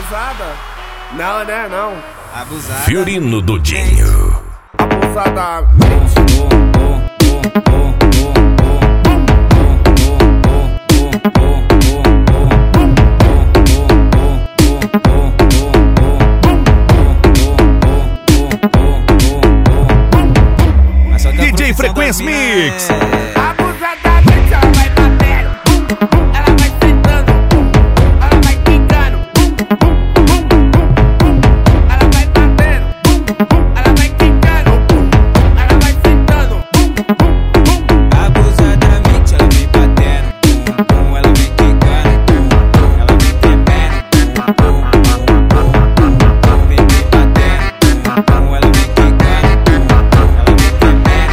abusada? Não, né? Não. Abusada. Fiorino Dudinho. Abusadamente. DJ Frequência Mix. Abusadamente ela vai batendo, ela vai sentando, ela vai quicando, ela vai batendo, ela vai quicando, ela vai sentando. Abusadamente ela vem batendo, ela vem quicando, ela vem tremendo, vem batendo, ela vem quicando, ela vem tremendo.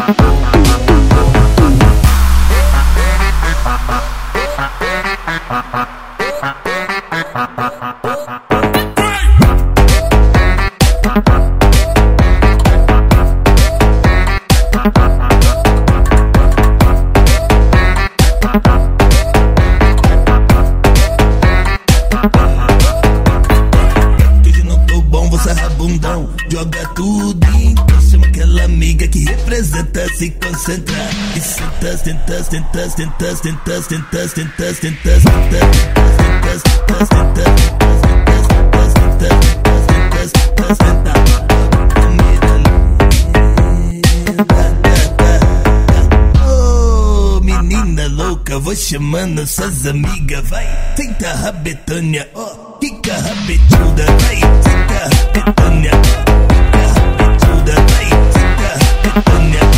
Hoje não tô bom, você é rabundão. Joga tudo então chama aquela amiga que representa, se concentra. E senta, senta, senta, senta, senta, senta, senta, senta, senta. Ô menina louca, vou chamando suas amigas, vai. Senta rabetânia, ó, fica rabetuda, vai. Senta rabetânia, fica rabetuda, vai. Senta rabetânia.